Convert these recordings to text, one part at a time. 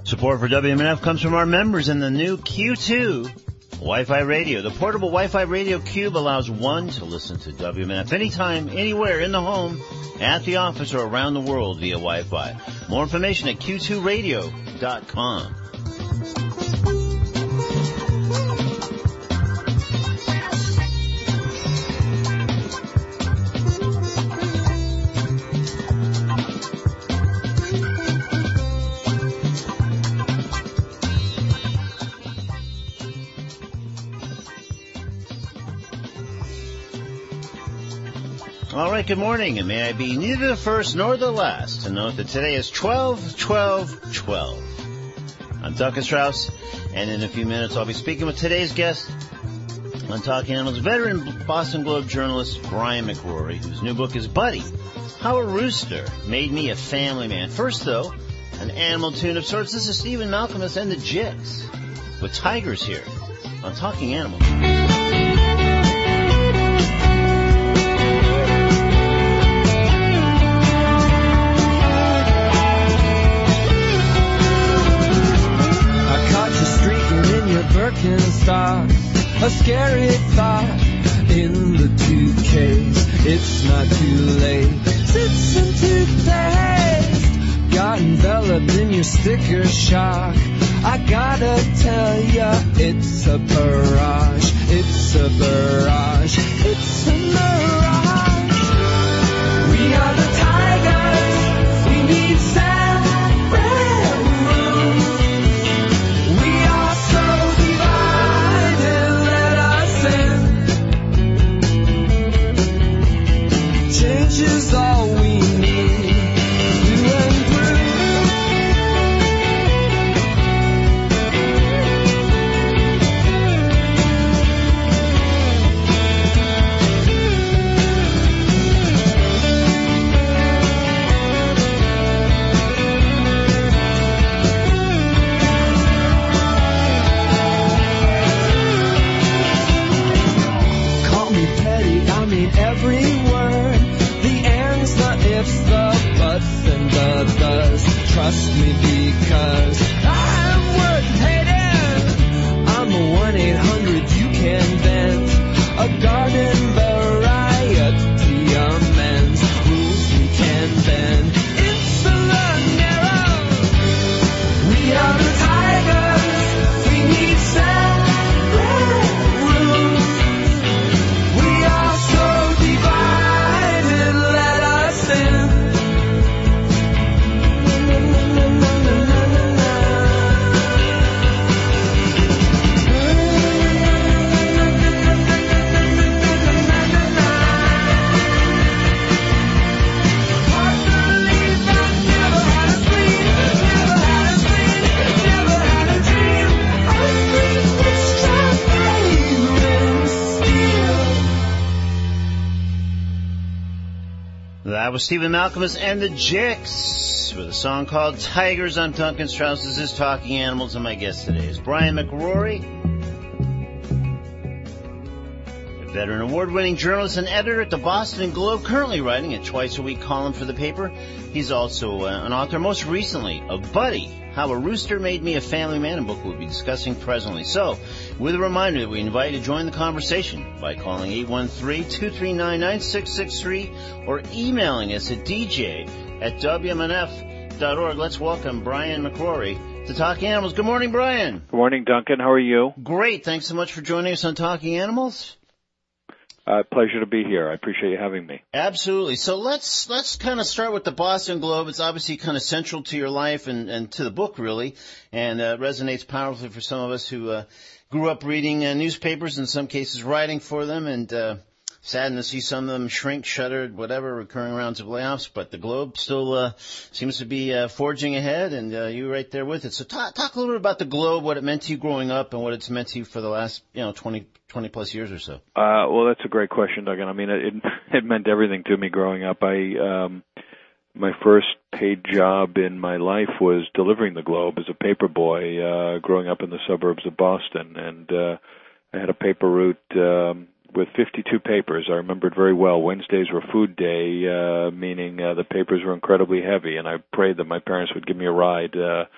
Support for WMNF comes from our members in the new Q2 Wi-Fi radio. The portable Wi-Fi radio cube allows one to listen to WMNF anytime, anywhere, in the home, at the office, or around the world via Wi-Fi. More information at q2radio.com. All right, good morning, and may I be neither the first nor the last to note that today is 12/12/12. I'm Duncan Strauss, and in a few minutes I'll be speaking with today's guest on Talking Animals, veteran Boston Globe journalist Brian McRory, whose new book is Buddy, How a Rooster Made Me a Family Man. First, though, an animal tune of sorts. This is Stephen Malkmus and the Jicks with Tigers here on Talking Animals. Birkenstock, a scary thought in the toothcase. It's not too late. It's some toothpaste got enveloped in your sticker shock. I gotta tell ya, it's a barrage. It's a barrage. It's a mirage. We are the Tigers. We need separate rooms. We are so divided, let us in. Change is all we need, through and every word, the ands, the ifs, the buts, and the does. Trust me because I'm worth hating. I'm a 1-800 you can vent. A garden variety amends. Rules we can bend. Insular narrow. We are the Tigers. We need separate rooms. We are so divided, let us in. Hard to believe I've never had a dream, never had a dream, never had a dream. A dream with strawberry and steel. That was Stephen Malkmus and the Jicks with a song called Tigers. I'm Duncan Strauss. This is Talking Animals, and my guest today is Brian McRory, a veteran award-winning journalist and editor at the Boston Globe, currently writing a twice-a-week column for the paper. He's also an author, most recently, of Buddy, How a Rooster Made Me a Family Man, a book we'll be discussing presently. So, with a reminder that we invite you to join the conversation by calling 813-239-9663 or emailing us at dj@wmnf.org. Let's welcome Brian McRory to Talking Animals. Good morning, Brian. Good morning, Duncan. How are you? Great. Thanks so much for joining us on Talking Animals. Pleasure to be here. I appreciate you having me. Absolutely. So let's kind of start with the Boston Globe. It's obviously kind of central to your life and to the book, really, and resonates powerfully for some of us who grew up reading newspapers, in some cases writing for them, and saddened to see some of them shrink, shuttered, whatever, recurring rounds of layoffs. But the Globe still seems to be forging ahead, and you're right there with it. So talk a little bit about the Globe, what it meant to you growing up, and what it's meant to you for the last 20 plus years or so. Well, that's a great question, Duncan. I mean, it meant everything to me growing up. My first paid job in my life was delivering the Globe as a paper boy, growing up in the suburbs of Boston, and I had a paper route with 52 papers. I remember it very well. Wednesdays were food day, meaning the papers were incredibly heavy, and I prayed that my parents would give me a ride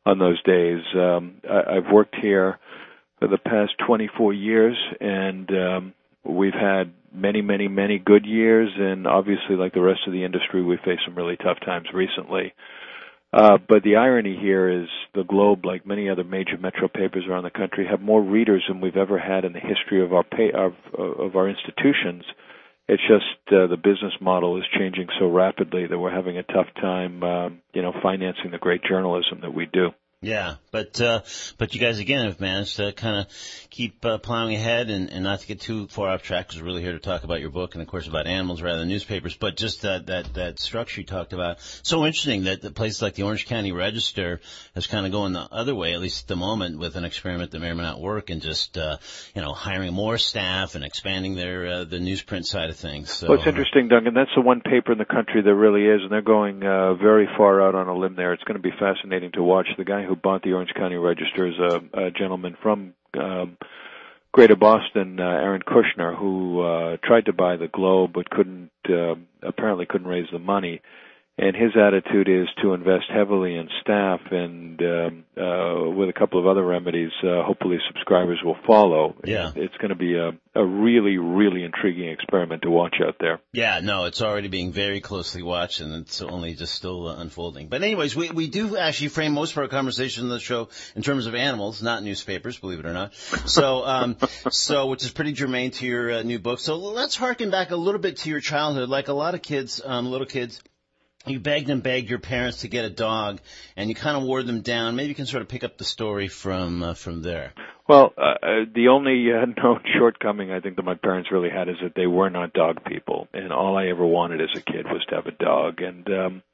on those days. I've worked here for the past 24 years, and we've had many, many, many good years, and obviously, like the rest of the industry, we faced some really tough times recently. But the irony here is the Globe, like many other major metro papers around the country, have more readers than we've ever had in the history of our institutions. It's just the business model is changing so rapidly that we're having a tough time, financing the great journalism that we do. Yeah, but you guys again have managed to kind of keep plowing ahead and not to get too far off track, because we're really here to talk about your book and of course about animals rather than newspapers. But just that structure you talked about, so interesting that the places like the Orange County Register has kind of going the other way, at least at the moment, with an experiment that may or may not work, and just hiring more staff and expanding their the newsprint side of things. So, well, it's interesting, Duncan. That's the one paper in the country that really is, and they're going very far out on a limb there. It's going to be fascinating to watch. The guy who bought the Orange County Register is a gentleman from Greater Boston, Aaron Kushner, who tried to buy the Globe but apparently couldn't raise the money. And his attitude is to invest heavily in staff and with a couple of other remedies, hopefully subscribers will follow. Yeah. It's going to be a really, really intriguing experiment to watch out there. Yeah, no, it's already being very closely watched, and it's only just still unfolding. But anyways, we do actually frame most of our conversation on the show in terms of animals, not newspapers, believe it or not. So, which is pretty germane to your new book. So let's harken back a little bit to your childhood. Like a lot of kids, little kids, you begged and begged your parents to get a dog, and you kind of wore them down. Maybe you can sort of pick up the story from there. Well, the only known shortcoming I think that my parents really had is that they were not dog people, and all I ever wanted as a kid was to have a dog, and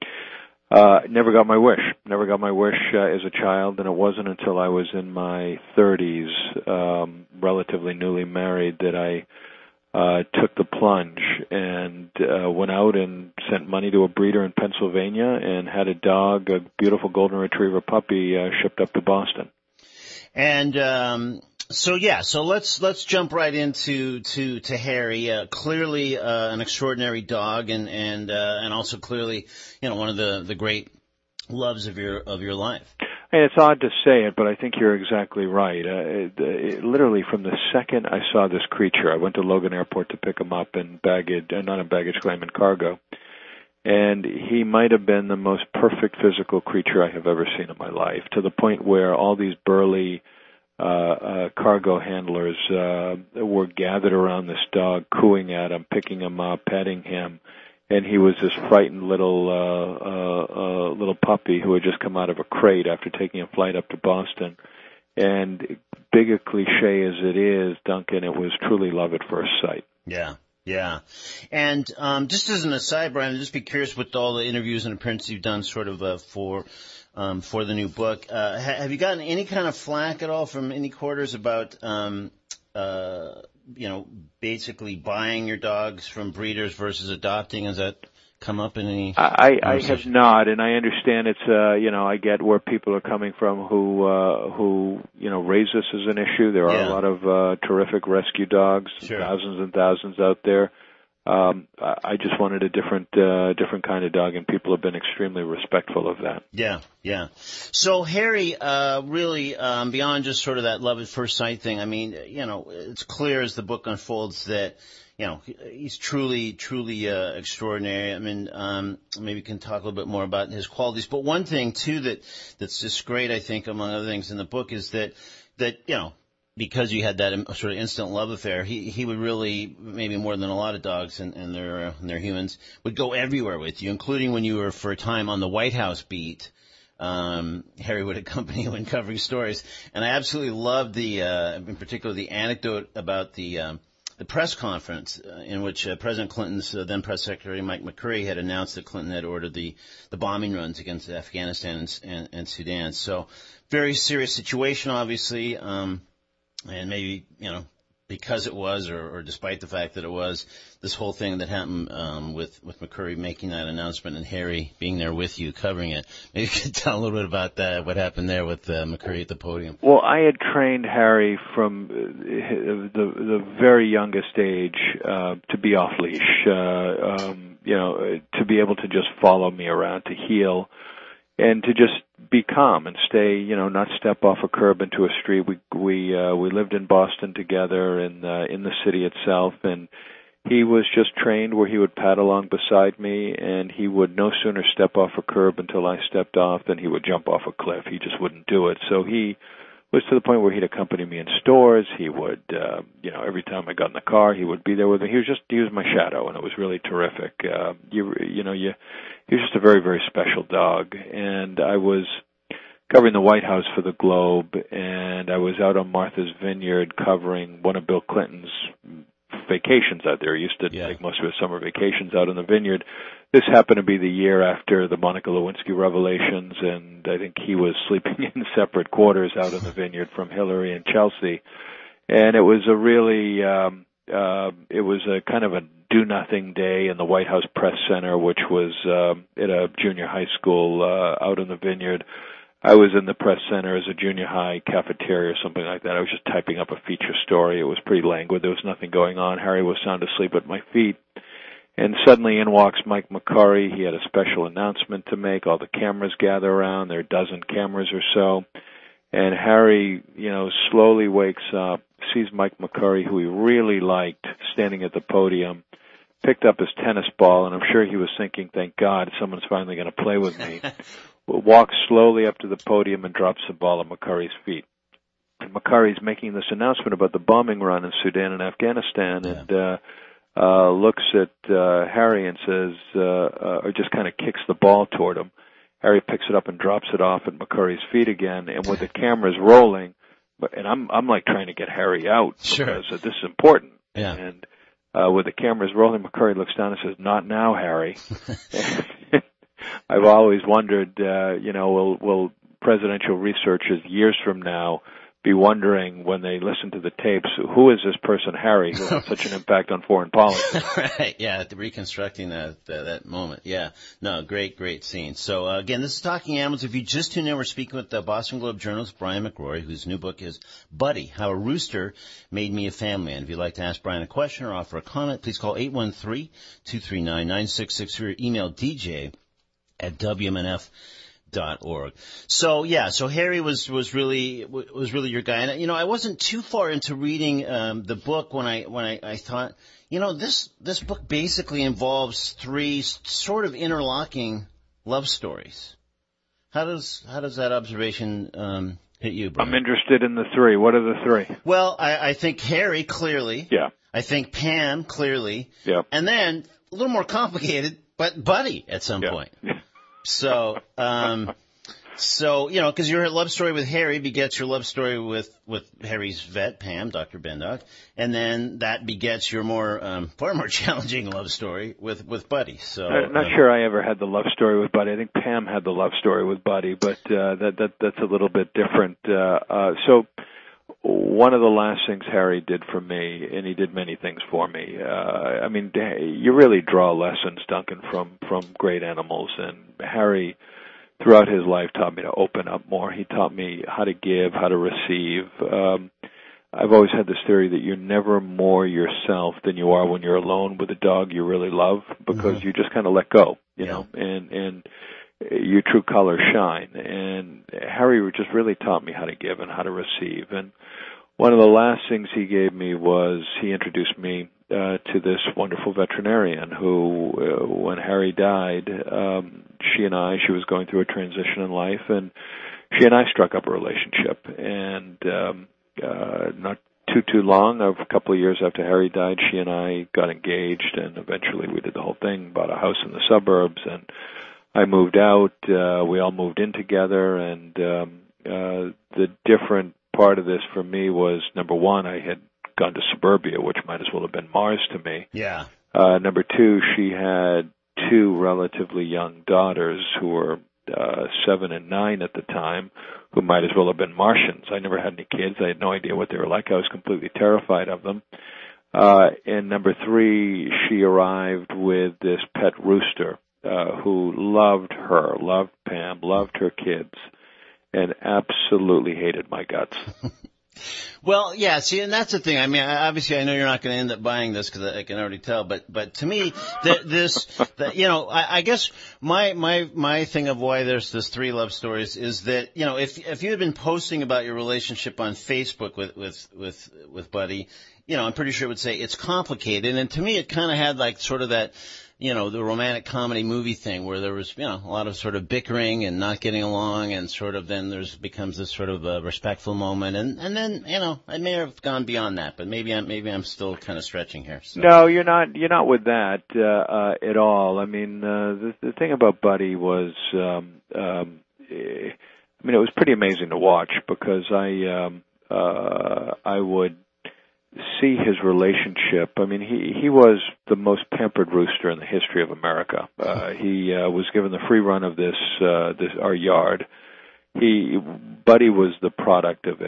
never got my wish. Never got my wish as a child, and it wasn't until I was in my 30s, relatively newly married, that I took the plunge and went out and sent money to a breeder in Pennsylvania and had a dog, a beautiful golden retriever puppy, shipped up to Boston. And so let's jump right into Harry. Clearly an extraordinary dog, and also clearly one of the great loves of your life. And it's odd to say it, but I think you're exactly right. Literally from the second I saw this creature, I went to Logan Airport to pick him up in not in baggage claim, in cargo. And he might have been the most perfect physical creature I have ever seen in my life, to the point where all these burly cargo handlers were gathered around this dog, cooing at him, picking him up, petting him. And he was this frightened little puppy who had just come out of a crate after taking a flight up to Boston. And big a cliche as it is, Duncan, it was truly love at first sight. Yeah. Yeah. And just as an aside, Brian, I'd just be curious with all the interviews and appearances you've done sort of for the new book. Have you gotten any kind of flack at all from any quarters about basically buying your dogs from breeders versus adopting? Has that come up in any? I have not, and I understand it's I get where people are coming from who raise this as an issue. There are a lot of terrific rescue dogs, sure, thousands and thousands out there. I just wanted a different kind of dog, and people have been extremely respectful of that. Yeah. So Harry, really, beyond just sort of that love at first sight thing, I mean, it's clear as the book unfolds that, he's truly extraordinary. I mean, maybe you can talk a little bit more about his qualities. But one thing too that's just great, I think, among other things in the book, is that because you had that sort of instant love affair, he would really, maybe more than a lot of dogs and their humans, would go everywhere with you, including when you were for a time on the White House beat. Harry would accompany you in covering stories. And I absolutely loved in particular, the anecdote about the press conference in which President Clinton's then press secretary Mike McCurry had announced that Clinton had ordered the bombing runs against Afghanistan and Sudan. So very serious situation, obviously. And maybe, because it was, or despite the fact that it was, this whole thing that happened with McCurry making that announcement and Harry being there with you covering it. Maybe you could tell a little bit about that, what happened there with McCurry at the podium. Well, I had trained Harry from the very youngest age to be off leash, to be able to just follow me around, to heel. and to just be calm and stay, not step off a curb into a street. We lived in Boston together in the city itself, and he was just trained where he would paddle along beside me, and he would no sooner step off a curb until I stepped off than he would jump off a cliff. He just wouldn't do it. So he was to the point where he'd accompany me in stores. He would, every time I got in the car, he would be there with me. He was my shadow, and it was really terrific. He was just a very, very special dog. And I was covering the White House for the Globe, and I was out on Martha's Vineyard covering one of Bill Clinton's vacations out there. He used to take most of his summer vacations out in the vineyard. This happened to be the year after the Monica Lewinsky revelations, and I think he was sleeping in separate quarters out in the vineyard from Hillary and Chelsea. And it was a really, it was a kind of a do-nothing day in the White House Press Center, which was at a junior high school out in the vineyard. I was in the press center as a junior high cafeteria or something like that. I was just typing up a feature story. It was pretty languid. There was nothing going on. Harry was sound asleep at my feet. And suddenly in walks Mike McCurry. He had a special announcement to make. All the cameras gather around. There are a dozen cameras or so. And Harry, slowly wakes up, sees Mike McCurry, who he really liked, standing at the podium, picked up his tennis ball, and I'm sure he was thinking, thank God, someone's finally going to play with me. Walks slowly up to the podium and drops the ball at McCurry's feet. And McCurry's making this announcement about the bombing run in Sudan and Afghanistan, and looks at Harry and says, or just kind of kicks the ball toward him. Harry picks it up and drops it off at McCurry's feet again, and with the cameras rolling, and I'm like trying to get Harry out because this is important. Yeah. And with the cameras rolling, McCurry looks down and says, "Not now, Harry." I've always wondered, will presidential researchers years from now be wondering when they listen to the tapes, who is this person, Harry, who had such an impact on foreign policy? Right, yeah, reconstructing that moment. Yeah, no, great scene. So, again, this is Talking Animals. If you just tuned in, we're speaking with the Boston Globe journalist Brian McRory, whose new book is Buddy, How a Rooster Made Me a Family Man. If you'd like to ask Brian a question or offer a comment, please call 813-239-9663 or email dj@wmnf.org. So Harry was really your guy, and I wasn't too far into reading the book when I thought, this book basically involves three sort of interlocking love stories. How does that observation hit you, Brian? I'm interested in the three. What are the three? Well, I think Harry clearly. Yeah. I think Pam clearly. Yeah. And then a little more complicated, but Buddy at some point. So, because your love story with Harry begets your love story with Harry's vet, Pam, Dr. Bendock, and then that begets your far more challenging love story with Buddy. So, I'm not sure I ever had the love story with Buddy. I think Pam had the love story with Buddy, but that's a little bit different. So, one of the last things Harry did for me, and he did many things for me. You really draw lessons, Duncan, from great animals, and Harry, throughout his life, taught me to open up more. He taught me how to give, how to receive. I've always had this theory that you're never more yourself than you are when you're alone with a dog you really love, because you just kind of let go, know, and your true colors shine. And Harry just really taught me how to give and how to receive. And one of the last things he gave me was he introduced me to this wonderful veterinarian who, when Harry died, she was going through a transition in life, and she and I struck up a relationship. And not too long, a couple of years after Harry died, she and I got engaged, and eventually we did the whole thing, bought a house in the suburbs, and I moved out. We all moved in together, and the different part of this for me was, number one, I had gone to suburbia, which might as well have been Mars to me. Yeah. Number two, she had two relatively young daughters who were 7 and 9 at the time, who might as well have been Martians. I never had any kids. I had no idea what they were like. I was completely terrified of them. And number three, she arrived with this pet rooster who loved her, loved Pam, loved her kids, and absolutely hated my guts. Well, yeah, see, and that's the thing. I mean, obviously, I know you're not going to end up buying this because I can already tell. But to me, I guess my thing of why there's this 3 love stories is that, if you had been posting about your relationship on Facebook with Buddy, I'm pretty sure it would say it's complicated. And to me, it kind of had like sort of that, the romantic comedy movie thing where there was, a lot of sort of bickering and not getting along, and sort of then becomes this sort of a respectful moment, and then, I may have gone beyond that, but maybe I'm still kind of stretching here. So. No, you're not with that at all. I mean, the thing about Buddy was, it was pretty amazing to watch because I would see his relationship. I mean, he was the most pampered rooster in the history of America. He was given the free run of our yard. Buddy was the product of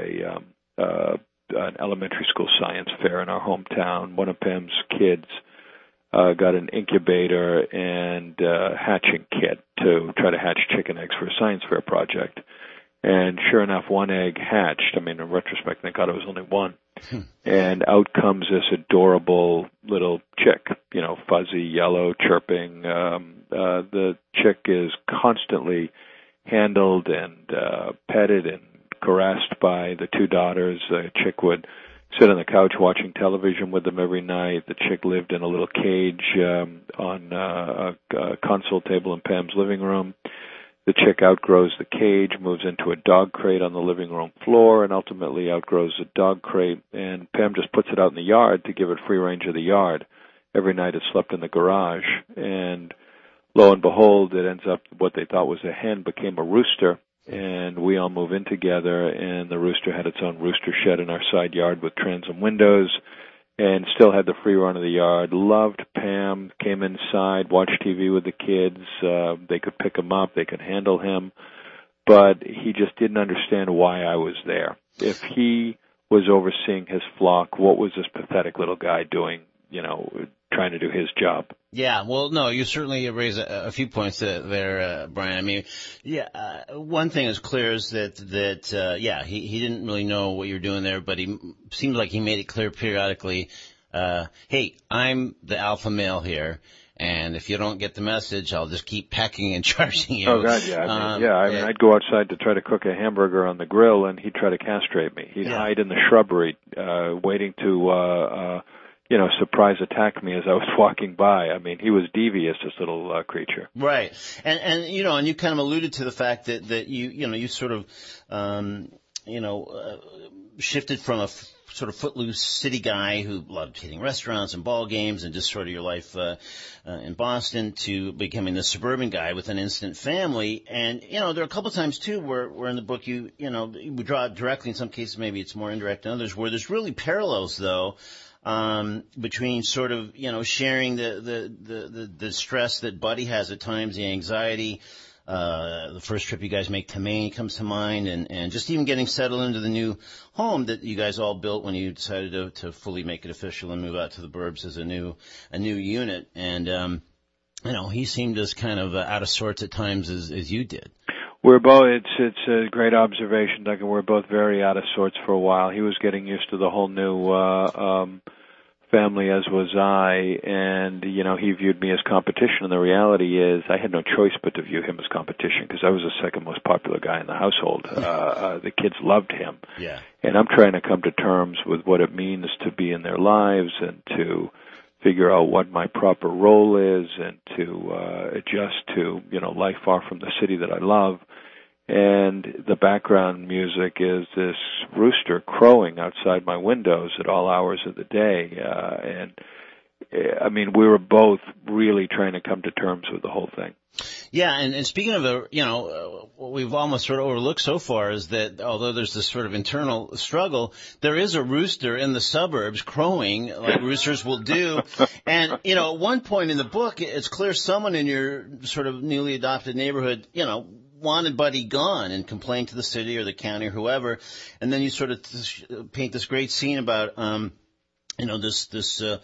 an elementary school science fair in our hometown. One of Pam's kids got an incubator and hatching kit to try to hatch chicken eggs for a science fair project. And sure enough, one egg hatched. I mean, in retrospect, thank God it was only one. And out comes this adorable little chick, fuzzy, yellow, chirping. The chick is constantly handled and petted and caressed by the 2 daughters. The chick would sit on the couch watching television with them every night. The chick lived in a little cage on a console table in Pam's living room. The chick outgrows the cage, moves into a dog crate on the living room floor, and ultimately outgrows the dog crate. And Pam just puts it out in the yard to give it free range of the yard. Every night it slept in the garage. And lo and behold, it ends up what they thought was a hen became a rooster. And we all move in together, and the rooster had its own rooster shed in our side yard with transom windows, and still had the free run of the yard. Loved Pam, came inside, watched TV with the kids. They could pick him up, they could handle him, but he just didn't understand why I was there. If he was overseeing his flock, what was this pathetic little guy doing, trying to do his job? Yeah, well, no, you certainly raise a few points there, Brian. I mean, one thing is clear is that he didn't really know what you were doing there, but he seemed like he made it clear periodically, hey, I'm the alpha male here, and if you don't get the message, I'll just keep pecking and charging you. Oh, God, yeah. I mean, I'd go outside to try to cook a hamburger on the grill, and he'd try to castrate me. He'd hide in the shrubbery, waiting to surprise attack me as I was walking by. I mean, he was devious, this little creature. Right. And you kind of alluded to the fact that you sort of, shifted from a sort of footloose city guy who loved hitting restaurants and ball games and just sort of your life in Boston to becoming the suburban guy with an instant family. And, there are a couple of times, too, where in the book you draw it directly. In some cases, maybe it's more indirect than others, where there's really parallels, though, between sort of, sharing the stress that Buddy has at times, the anxiety, the first trip you guys make to Maine comes to mind, and just even getting settled into the new home that you guys all built when you decided to fully make it official and move out to the burbs as a new unit. And, he seemed as kind of out of sorts at times as you did. We're both, it's a great observation, Duncan. We're both very out of sorts for a while. He was getting used to the whole new family, as was I, and, he viewed me as competition, and the reality is I had no choice but to view him as competition because I was the second most popular guy in the household. The kids loved him. Yeah. And I'm trying to come to terms with what it means to be in their lives and to figure out what my proper role is and to adjust to, life far from the city that I love. And the background music is this rooster crowing outside my windows at all hours of the day. We were both really trying to come to terms with the whole thing. Yeah, and speaking of what we've almost sort of overlooked so far is that although there's this sort of internal struggle, there is a rooster in the suburbs crowing like roosters will do. And, at one point in the book, it's clear someone in your sort of newly adopted neighborhood, wanted Buddy gone and complained to the city or the county or whoever. And then you sort of paint this great scene about, this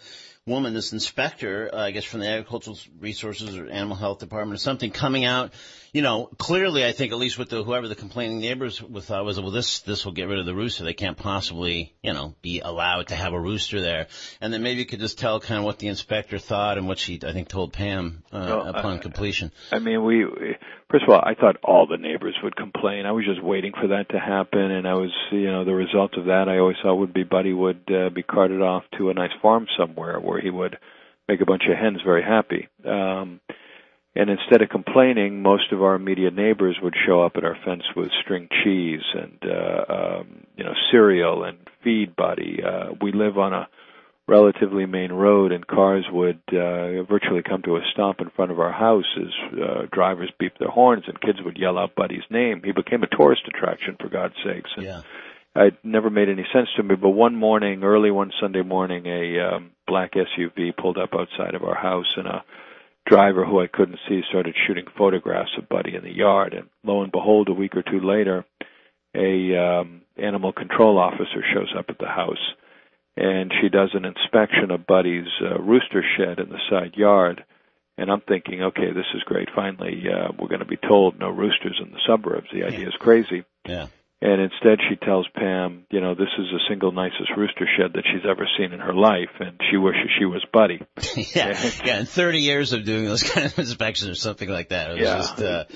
woman, this inspector, I guess from the Agricultural Resources or Animal Health Department or something, coming out, clearly I think at least with whoever the complaining neighbors thought was, well, this will get rid of the rooster. They can't possibly, be allowed to have a rooster there. And then maybe you could just tell kind of what the inspector thought and what she, I think, told Pam upon completion. I mean, first of all, I thought all the neighbors would complain. I was just waiting for that to happen, and I was, the result of that I always thought would be Buddy would be carted off to a nice farm somewhere where he would make a bunch of hens very happy. And instead of complaining, most of our immediate neighbors would show up at our fence with string cheese and, cereal and feed Buddy. We live on a relatively main road, and cars would virtually come to a stop in front of our house as drivers beeped their horns and kids would yell out Buddy's name. He became a tourist attraction, for God's sakes. And yeah. It never made any sense to me, but one morning, early one Sunday morning, a black SUV pulled up outside of our house, and a driver who I couldn't see started shooting photographs of Buddy in the yard. And lo and behold, a week or two later, a animal control officer shows up at the house, and she does an inspection of Buddy's rooster shed in the side yard. And I'm thinking, okay, this is great. Finally, we're going to be told no roosters in the suburbs. The idea is crazy. Yeah. And instead she tells Pam, this is the single nicest rooster shed that she's ever seen in her life, and she wishes she was Buddy. Yeah, in 30 years of doing those kind of inspections or something like that. It was just,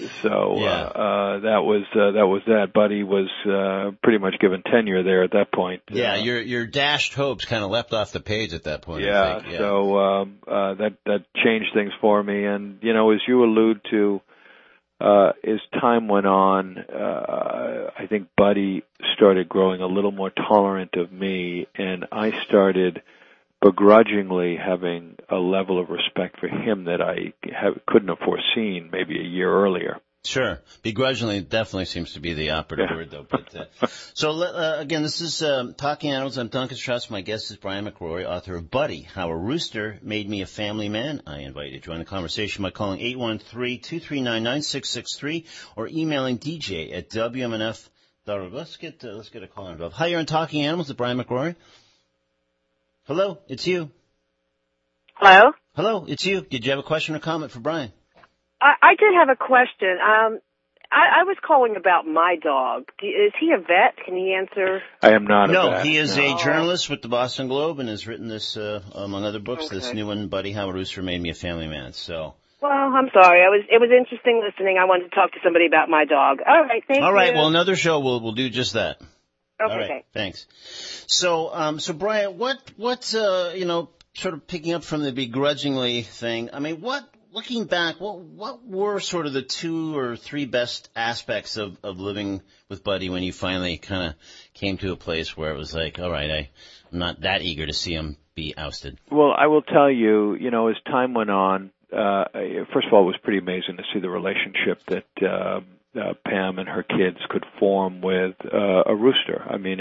that was that. Buddy was pretty much given tenure there at that point. Yeah, your dashed hopes kind of leapt off the page at that point. Yeah, I think. Yeah. So that changed things for me. And, as you allude to, as time went on, I think Buddy started growing a little more tolerant of me, and I started begrudgingly having a level of respect for him that I couldn't have foreseen maybe a year earlier. Sure. Begrudgingly definitely seems to be the operative word, though. But, again, this is Talking Animals. I'm Duncan Strauss. My guest is Brian McRory, author of Buddy, How a Rooster Made Me a Family Man. I invite you to join the conversation by calling 813-239-9663 or emailing dj@wmnf.org. Let's get a caller involved. Hi, you're on Talking Animals with Brian McRory. Hello, it's you. Hello? Hello, it's you. Did you have a question or comment for Brian? I did have a question. I was calling about my dog. Is he a vet? Can he answer? I am not a vet. No, he is a journalist with the Boston Globe and has written this, among other books, this new one, Buddy, How a Rooster Made Me a Family Man. So. Well, I'm sorry. It was interesting listening. I wanted to talk to somebody about my dog. All right, thank you. All right, well, another show we'll do just that. Okay, all right, thanks. So Brian, what sort of picking up from the begrudgingly thing, I mean, looking back, what were sort of the 2 or 3 best aspects of living with Buddy when you finally kind of came to a place where it was like, all right, I'm not that eager to see him be ousted? Well, I will tell you, as time went on, first of all, it was pretty amazing to see the relationship that Pam and her kids could form with a rooster. I mean,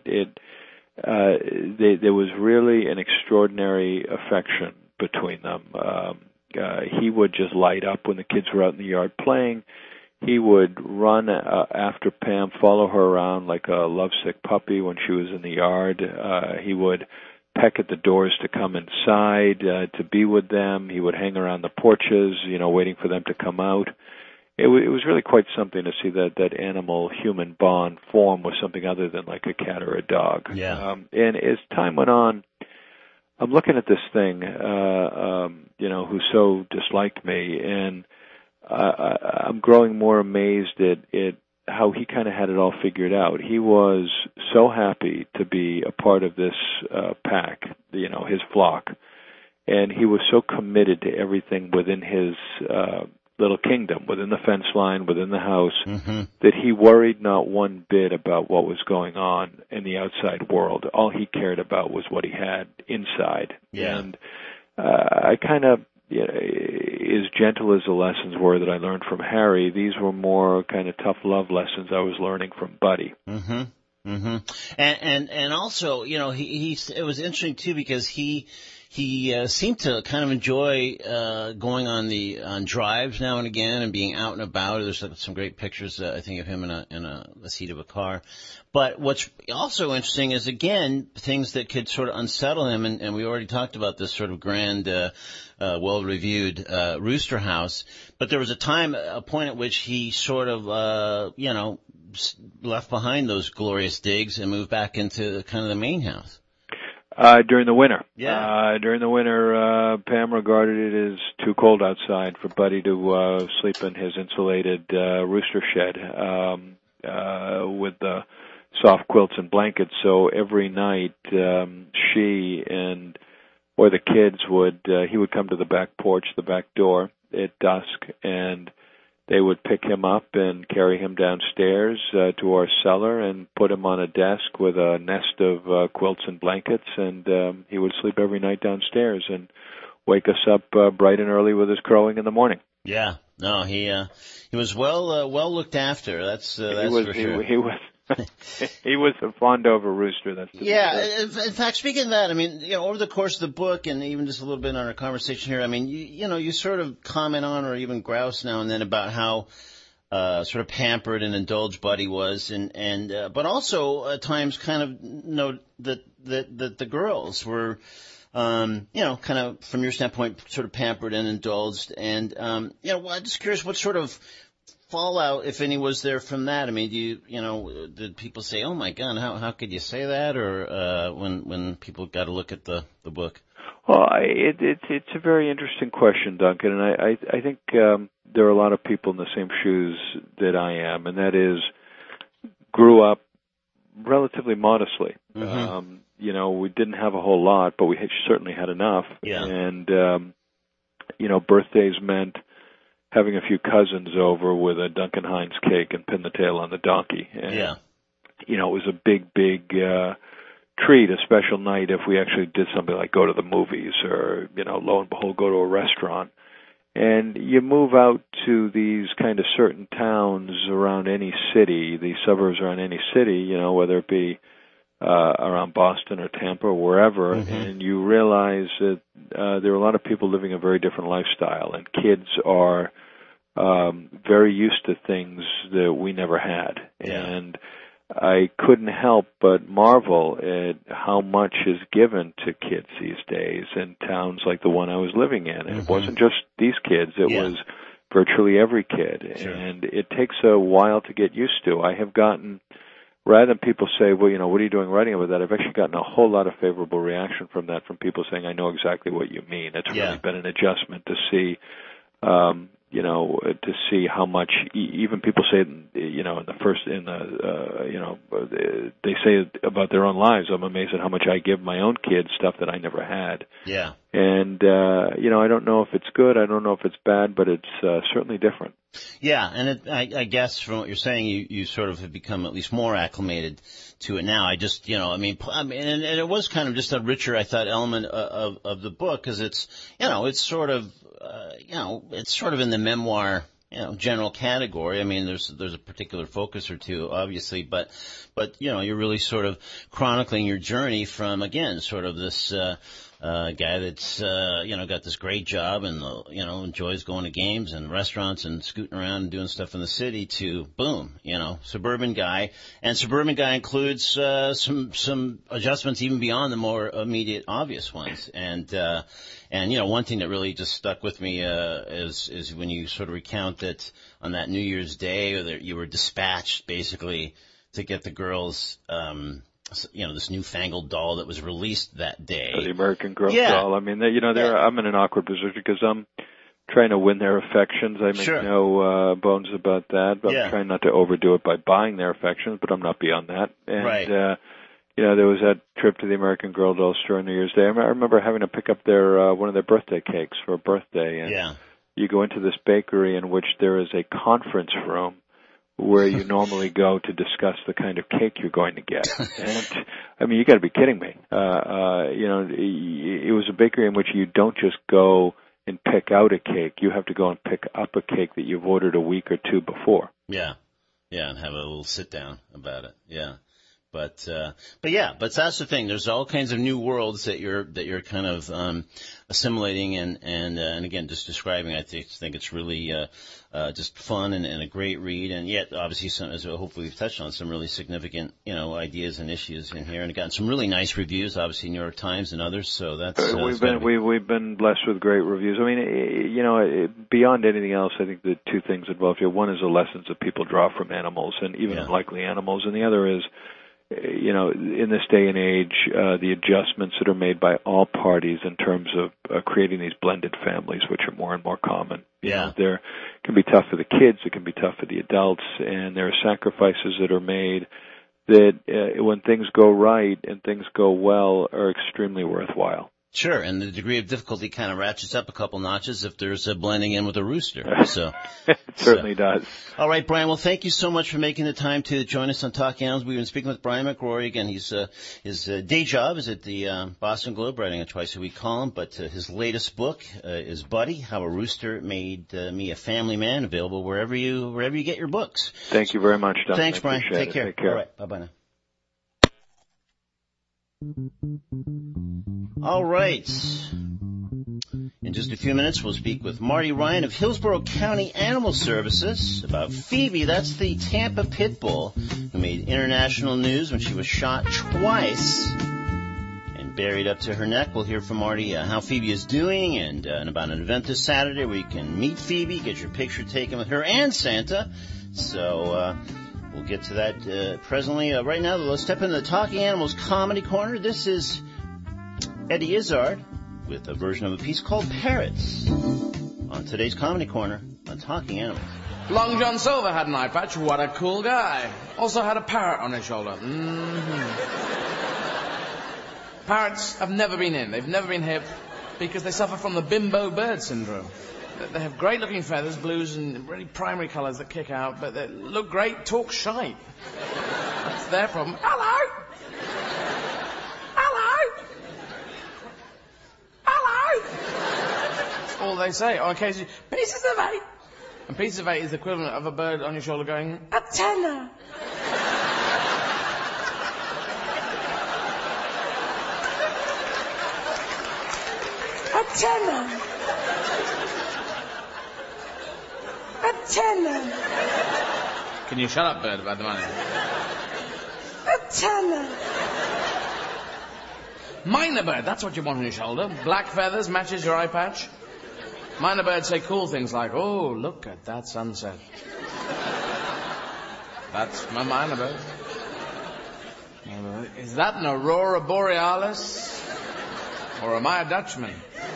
there was really an extraordinary affection between them. He would just light up when the kids were out in the yard playing. He would run after Pam, follow her around like a lovesick puppy when she was in the yard. He would peck at the doors to come inside, to be with them. He would hang around the porches, waiting for them to come out. It was really quite something to see that animal-human bond form with something other than like a cat or a dog. Yeah. And as time went on, I'm looking at this thing, who so disliked me, and I'm growing more amazed at how he kind of had it all figured out. He was so happy to be a part of this pack, his flock, and he was so committed to everything within his little kingdom, within the fence line, within the house, that he worried not one bit about what was going on in the outside world. All he cared about was what he had inside. Yeah. And I kind of, as gentle as the lessons were that I learned from Harry, these were more kind of tough love lessons I was learning from Buddy. And also, it was interesting too because he he seemed to kind of enjoy going on drives now and again and being out and about. There's some great pictures, I think, of him in the seat of a car. But what's also interesting is, again, things that could sort of unsettle him, and we already talked about this sort of grand, well-reviewed Rooster House. But there was a point at which he sort of, left behind those glorious digs and moved back into kind of the main house. During the winter. Yeah. During the winter, Pam regarded it as too cold outside for Buddy to sleep in his insulated rooster shed with the soft quilts and blankets. So every night, she or the kids he would come to the back porch, the back door at dusk, and they would pick him up and carry him downstairs to our cellar and put him on a desk with a nest of quilts and blankets, and he would sleep every night downstairs and wake us up bright and early with his crowing in the morning. Yeah, no, he was well looked after. That's for sure. He was a Fondover rooster. That's yeah. In fact, speaking of that, I mean, over the course of the book, and even just a little bit on our conversation here, I mean, you sort of comment on or even grouse now and then about how sort of pampered and indulged Buddy was, and but also at times kind of note that the girls were, kind of from your standpoint, sort of pampered and indulged, and I'm just curious what sort of fallout, if any, was there from that? I mean, did people say, "Oh my God, how could you say that?" Or when people got to look at the book? Well, it's a very interesting question, Duncan, and I think there are a lot of people in the same shoes that I am, and that is grew up relatively modestly. Mm-hmm. We didn't have a whole lot, but we certainly had enough. Yeah. And birthdays meant having a few cousins over with a Duncan Hines cake and pin the tail on the donkey. And, yeah. It was a big treat, a special night if we actually did something like go to the movies or, lo and behold, go to a restaurant. And you move out to these kind of certain towns around any city, the suburbs around any city, whether it be around Boston or Tampa or wherever, mm-hmm. and you realize that there are a lot of people living a very different lifestyle, and kids are very used to things that we never had. Yeah. And I couldn't help but marvel at how much is given to kids these days in towns like the one I was living in. And mm-hmm. it wasn't just these kids, it yeah. was virtually every kid. Sure. And it takes a while to get used to. I have gotten, rather than people say, well, what are you doing writing about that? I've actually gotten a whole lot of favorable reaction from that, from people saying, I know exactly what you mean. It's yeah. really been an adjustment to see, to see how much, even people say, they say about their own lives, I'm amazed at how much I give my own kids stuff that I never had. Yeah. And, I don't know if it's good, I don't know if it's bad, but it's certainly different. Yeah, and I guess from what you're saying, you sort of have become at least more acclimated to it now. I just, and it was kind of just a richer, I thought, element of the book, because it's, it's sort of, it's sort of in the memoir, general category. I mean, there's a particular focus or two, obviously, but you're really sort of chronicling your journey from, again, sort of this, guy that's, got this great job and, enjoys going to games and restaurants and scooting around and doing stuff in the city to, boom, suburban guy. And suburban guy includes, some adjustments even beyond the more immediate obvious ones. And one thing that really just stuck with me, is when you sort of recount that on that New Year's Day, or that you were dispatched basically to get the girls, this newfangled doll that was released that day. The American Girl yeah. doll. I mean, I'm in an awkward position because I'm trying to win their affections. I make sure. no bones about that. But yeah. I'm trying not to overdo it by buying their affections, but I'm not beyond that. And, right. There was that trip to the American Girl doll store on New Year's Day. I remember having to pick up their one of their birthday cakes for a birthday. And yeah. you go into this bakery in which there is a conference room where you normally go to discuss the kind of cake you're going to get. And, I mean, you got to be kidding me. It was a bakery in which you don't just go and pick out a cake. You have to go and pick up a cake that you've ordered a week or two before. Yeah. Yeah, and have a little sit down about it. Yeah. But that's the thing. There's all kinds of new worlds that you're kind of assimilating and again just describing. I think it's really just fun and a great read, and yet obviously some, as hopefully we've touched on, some really significant ideas and issues in here, and gotten some really nice reviews, obviously New York Times and others. So that's we've been blessed with great reviews. I mean, beyond anything else, I think the two things involved here. One is the lessons that people draw from animals, and even unlikely animals, and the other is, in this day and age, the adjustments that are made by all parties in terms of creating these blended families, which are more and more common. You know, it can be tough for the kids, it can be tough for the adults, and there are sacrifices that are made that, when things go right and things go well, are extremely worthwhile. Sure, and the degree of difficulty kind of ratchets up a couple notches if there's a blending in with a rooster. So it certainly does. All right, Brian. Well, thank you so much for making the time to join us on Talking Animals. We've been speaking with Brian McRory. Again, his day job is at the Boston Globe, writing a twice-a-week column. But his latest book is Buddy: How a Rooster Made Me a Family Man. Available wherever you get your books. Thank you very much, Don. Thanks, Brian. Take care. Take care. All right. Bye-bye now. All right. In just a few minutes, we'll speak with Marty Ryan of Hillsborough County Animal Services about Phoebe. That's the Tampa pit bull who made international news when she was shot twice and buried up to her neck. We'll hear from Marty how Phoebe is doing and about an event this Saturday where you can meet Phoebe, get your picture taken with her and Santa. So we'll get to that presently. Right now, let's step into the Talking Animals Comedy Corner. This is Eddie Izzard with a version of a piece called Parrots on today's Comedy Corner on Talking Animals. Long John Silver had an eye patch. What a cool guy. Also had a parrot on his shoulder. Parrots have never been in. They've never been hip because they suffer from the bimbo bird syndrome. They have great-looking feathers, blues and really primary colours that kick out, but they look great, talk shite. That's their problem. Hello! Hello! Hello! That's all they say. Or occasionally, pieces of eight. And pieces of eight is the equivalent of a bird on your shoulder going, a tenner. A tenner. A tenner. Can you shut up, bird, about the money? A tenner. Minor bird, that's what you want on your shoulder. Black feathers, matches your eye patch. Minor birds say cool things like, oh, look at that sunset. That's my minor bird. Is that an aurora borealis? Or am I a Dutchman?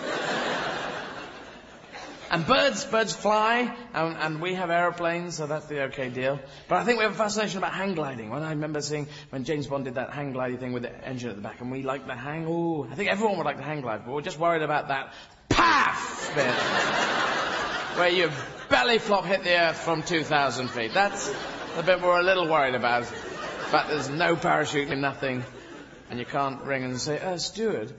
And birds fly, and we have aeroplanes, so that's the okay deal. But I think we have a fascination about hang gliding. When I remember seeing when James Bond did that hang gliding thing with the engine at the back, and we like the hang. Ooh, I think everyone would like to hang glide, but we're just worried about that paff bit, where your belly flop hit the earth from 2,000 feet. That's the bit we're a little worried about. In fact, there's no parachute and nothing, and you can't ring and say, steward.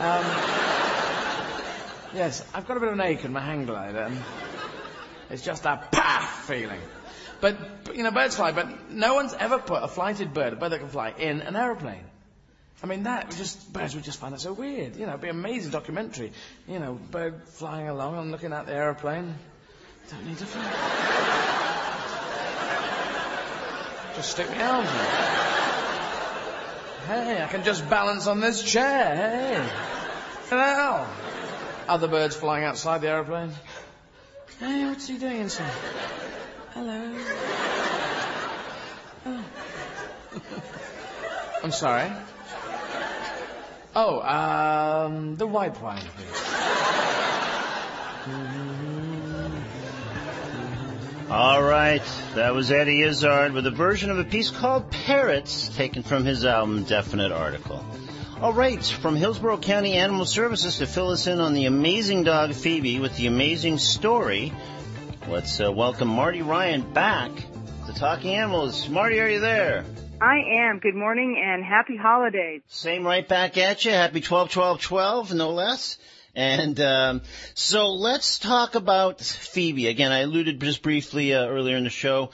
Yes, I've got a bit of an ache in my hang glider, and it's just a paff feeling. But, birds fly, but no one's ever put a flighted bird, a bird that can fly, in an aeroplane. I mean, birds would just find that so weird. It'd be an amazing documentary. Bird flying along and looking at the aeroplane. Don't need to fly. Just stick me arms in. Hey, I can just balance on this chair. Hey. Hello. Other birds flying outside the aeroplane. Hey, what's he doing inside? Hello. Oh. I'm sorry. Oh, the white wine, please. All right, that was Eddie Izzard with a version of a piece called Parrots, taken from his album Definite Article. All right, from Hillsborough County Animal Services to fill us in on the amazing dog Phoebe with the amazing story, let's welcome Marty Ryan back to Talking Animals. Marty, are you there? I am. Good morning and happy holidays. Same right back at you. Happy 12/12/12, no less. And so let's talk about Phoebe. Again, I alluded just briefly earlier in the show.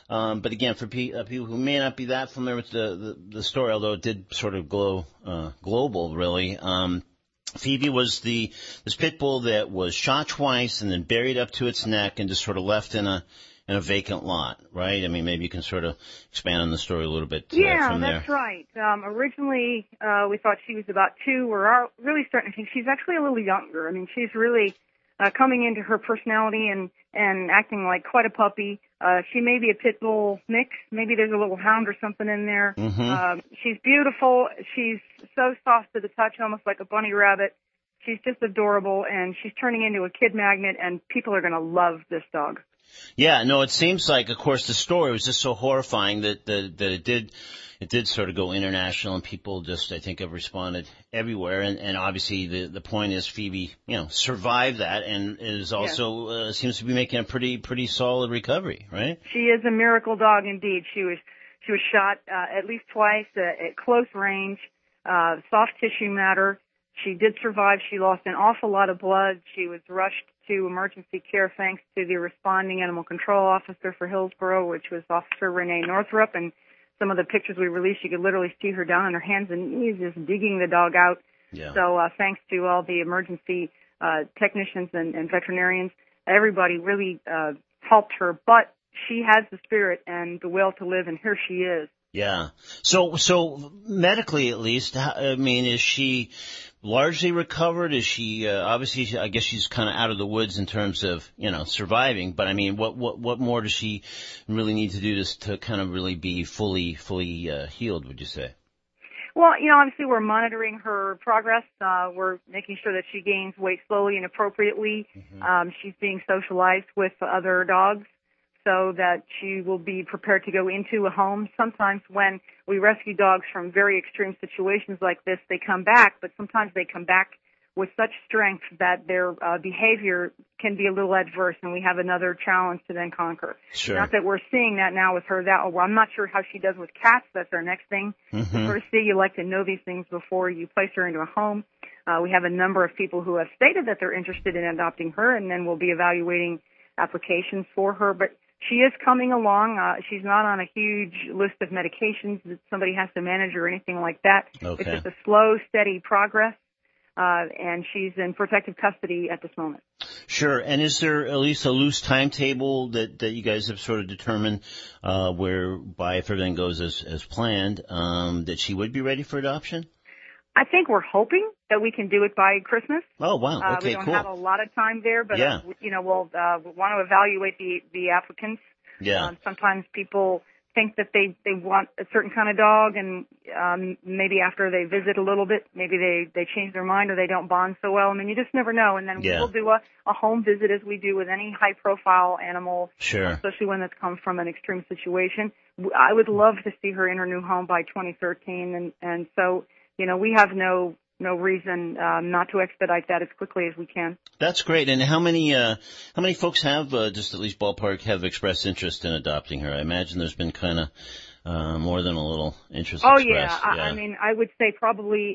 But again, for people who may not be that familiar with the story, although it did sort of go global, really. Phoebe was this pit bull that was shot twice and then buried up to its neck and just sort of left in a vacant lot, right? I mean, maybe you can sort of expand on the story a little bit from there. That's right. Originally, we thought she was about 2. We're really starting to think she's actually a little younger. I mean, she's really coming into her personality and acting like quite a puppy. She may be a pit bull mix. Maybe there's a little hound or something in there. Mm-hmm. She's beautiful. She's so soft to the touch, almost like a bunny rabbit. She's just adorable, and she's turning into a kid magnet, and people are going to love this dog. Yeah, no, it seems like, of course, the story was just so horrifying that it did sort of go international, and people just, I think, have responded everywhere. And obviously, the point is Phoebe, survived that, and is also seems to be making a pretty solid recovery, right? She is a miracle dog indeed. She was shot at least twice at close range, soft tissue matter. She did survive. She lost an awful lot of blood. She was rushed to emergency care thanks to the responding animal control officer for Hillsborough, which was Officer Renee Northrup. And some of the pictures we released, you could literally see her down on her hands and knees just digging the dog out. Yeah. So thanks to all the emergency technicians and veterinarians, everybody really helped her. But she has the spirit and the will to live, and here she is. Yeah. So medically, at least, I mean, is she largely recovered? Is she obviously? I guess she's kind of out of the woods in terms of surviving. But I mean, what more does she really need to do to kind of really be fully healed? Would you say? Well, obviously we're monitoring her progress. We're making sure that she gains weight slowly and appropriately. Mm-hmm. She's being socialized with other dogs, so that she will be prepared to go into a home. Sometimes when we rescue dogs from very extreme situations like this, they come back, but sometimes they come back with such strength that their behavior can be a little adverse, and we have another challenge to then conquer. Sure. Not that we're seeing that now with her. Well, I'm not sure how she does with cats. That's our next thing. Mm-hmm. To first see, you like to know these things before you place her into a home. We have a number of people who have stated that they're interested in adopting her, and then we'll be evaluating applications for her. But she is coming along. She's not on a huge list of medications that somebody has to manage or anything like that. Okay. It's just a slow, steady progress, and she's in protective custody at this moment. Sure. And is there at least a loose timetable that you guys have sort of determined whereby, if everything goes as planned, that she would be ready for adoption? I think we're hoping that we can do it by Christmas. Oh, wow. Okay, we don't cool. have a lot of time there, but Yeah. We'll want to evaluate the applicants. Yeah. Sometimes people think that they want a certain kind of dog, and maybe after they visit a little bit, maybe they change their mind or they don't bond so well. I mean, you just never know. And then we'll do a home visit as we do with any high-profile animal, Sure. especially one that's come from an extreme situation. I would love to see her in her new home by 2013, and so we have no reason not to expedite that as quickly as we can. That's great. And how many folks have just at least ballpark have expressed interest in adopting her? I imagine there's been kind of more than a little interest expressed. Yeah. I mean, I would say probably.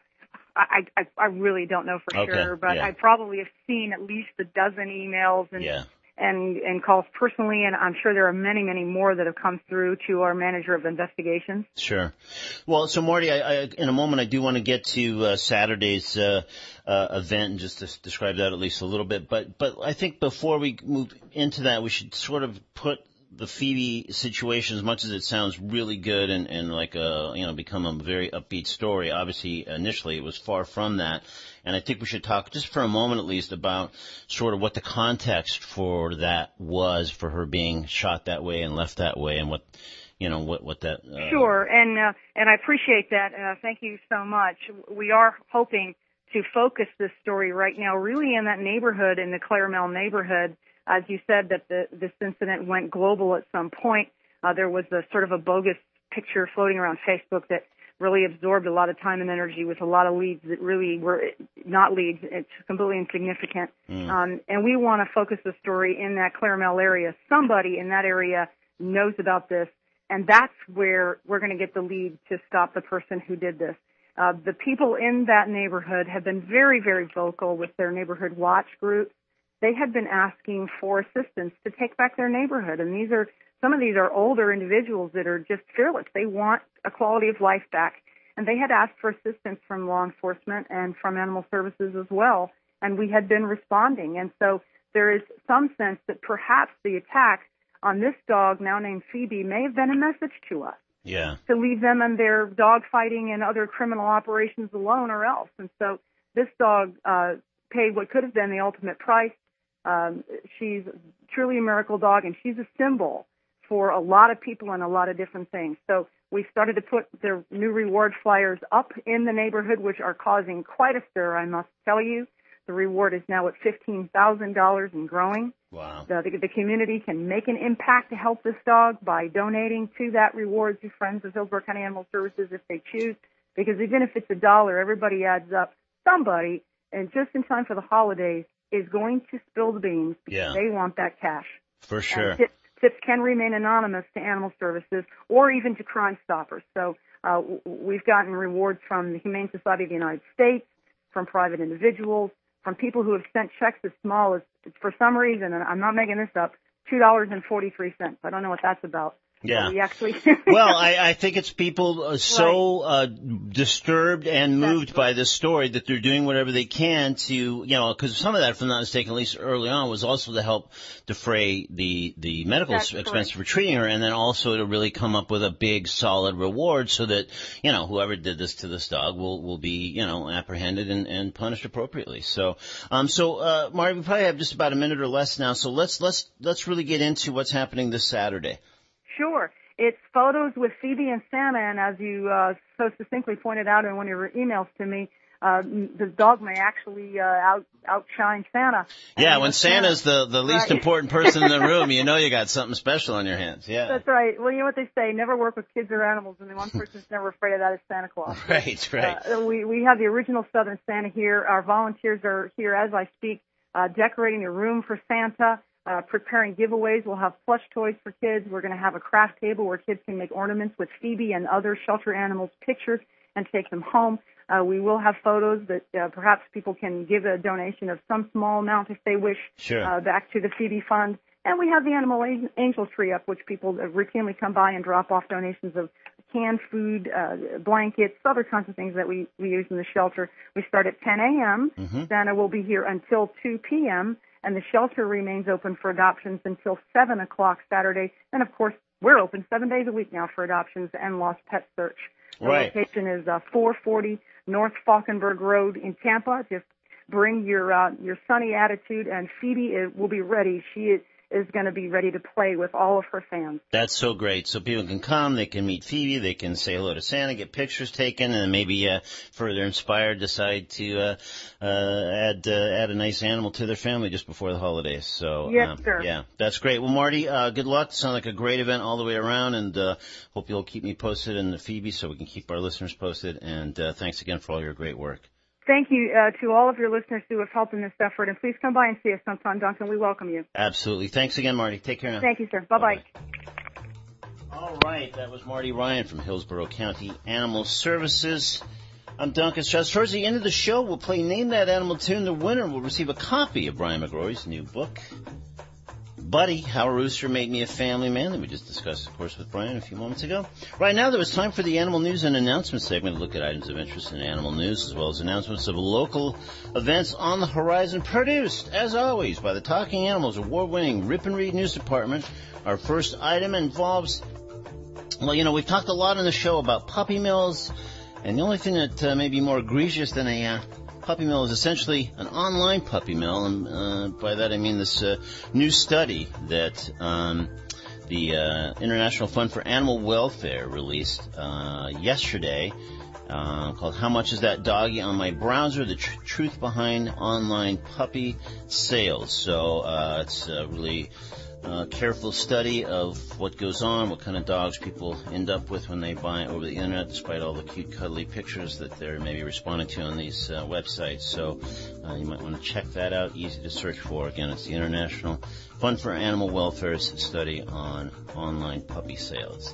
I really don't know for sure, but I probably have seen at least a dozen emails and calls personally, and I'm sure there are many, many more that have come through to our manager of investigations. Sure. Well, so Marty, I in a moment I do want to get to Saturday's event and just to describe that at least a little bit. But I think before we move into that, we should sort of put the Phoebe situation, as much as it sounds really good and like become a very upbeat story. Obviously, initially it was far from that. And I think we should talk just for a moment at least about sort of what the context for that was, for her being shot that way and left that way, and what that. Sure, and I appreciate that. Thank you so much. We are hoping to focus this story right now really in that neighborhood, in the Claremelle neighborhood. As you said, that this incident went global at some point. There was a sort of a bogus picture floating around Facebook that really absorbed a lot of time and energy with a lot of leads that really were not leads. It's completely insignificant. And we want to focus the story in that Claremelle area. Somebody in that area knows about this, and that's where we're going to get the lead to stop the person who did this. The people in that neighborhood have been very, very vocal with their neighborhood watch groups. They had been asking for assistance to take back their neighborhood, and these are some of these are older individuals that are just fearless. They want a quality of life back. And they had asked for assistance from law enforcement and from animal services as well. And we had been responding. And so there is some sense that perhaps the attack on this dog, now named Phoebe, may have been a message to us. Yeah. To leave them and their dog fighting and other criminal operations alone or else. And so this dog paid what could have been the ultimate price. She's truly a miracle dog, and she's a symbol for a lot of people and a lot of different things. So we started to put the new reward flyers up in the neighborhood, which are causing quite a stir, I must tell you. The reward is now at $15,000 and growing. Wow. The community can make an impact to help this dog by donating to that reward to Friends of Hillsborough County Animal Services if they choose, because even if it's $1, everybody adds up. Somebody, and just in time for the holidays, is going to spill the beans because they want that cash. For sure. And tips can remain anonymous to animal services or even to Crime Stoppers. So we've gotten rewards from the Humane Society of the United States, from private individuals, from people who have sent checks as small as, for some reason, and I'm not making this up, $2.43. I don't know what that's about. Yeah. We actually Well, I think it's people so disturbed and moved by this story that they're doing whatever they can to, because some of that, if I'm not mistaken, at least early on, was also to help defray the medical expense for treating her, and then also to really come up with a big, solid reward so that, whoever did this to this dog will be, apprehended and punished appropriately. So, Marty, we probably have just about a minute or less now, so let's really get into what's happening this Saturday. Sure. It's photos with Phoebe and Santa, and as you so succinctly pointed out in one of your emails to me, the dog may actually outshine Santa. Yeah, when Santa's the least important person in the room, you got something special on your hands. Yeah. That's right. Well, you know what they say, never work with kids or animals, and the one person who's never afraid of that is Santa Claus. Right. We have the original Southern Santa here. Our volunteers are here as I speak, decorating a room for Santa. Preparing giveaways. We'll have plush toys for kids. We're going to have a craft table where kids can make ornaments with Phoebe and other shelter animals' pictures and take them home. We will have photos that perhaps people can give a donation of some small amount if they wish back to the Phoebe Fund. And we have the Animal Angel Tree up, which people routinely come by and drop off donations of canned food, blankets, other kinds of things that we use in the shelter. We start at 10 a.m. Mm-hmm. Santa will be here until 2 p.m., and the shelter remains open for adoptions until 7 o'clock Saturday. And, of course, we're open 7 days a week now for adoptions and lost pet search. The location is 440 North Falkenberg Road in Tampa. Just bring your sunny attitude, and Phoebe will be ready. She is going to be ready to play with all of her fans. That's so great. So people can come, they can meet Phoebe, they can say hello to Santa, get pictures taken, and maybe further inspired decide to add a nice animal to their family just before the holidays. So yes, sir. Yeah, that's great. Well, Marty, good luck. Sounds like a great event all the way around, and hope you'll keep me posted and Phoebe so we can keep our listeners posted. And thanks again for all your great work. Thank you to all of your listeners who have helped in this effort, and please come by and see us sometime, Duncan. We welcome you. Absolutely. Thanks again, Marty. Take care now. Thank you, sir. Bye-bye. All right, that was Marty Ryan from Hillsborough County Animal Services. I'm Duncan Strauss. Towards the end of the show, we'll play Name That Animal Tune. The winner will receive a copy of Brian McGrory's new book, Buddy, How a Rooster Made Me a Family Man, that we just discussed, of course, with Brian a few moments ago. Right now, there was time for the Animal News and Announcement segment to look at items of interest in animal news, as well as announcements of local events on the horizon, produced, as always, by the Talking Animals award-winning Rip and Read News Department. Our first item involves, we've talked a lot on the show about puppy mills, and the only thing that may be more egregious than a puppy mill is essentially an online puppy mill, and by that I mean this new study that the International Fund for Animal Welfare released yesterday called How Much Is That Doggy on My Browser? The Truth Behind Online Puppy Sales. So it's really careful study of what goes on, what kind of dogs people end up with when they buy over the internet, despite all the cute, cuddly pictures that they're maybe responding to on these websites. So you might want to check that out. Easy to search for. Again, it's the International Fund for Animal Welfare's study on online puppy sales.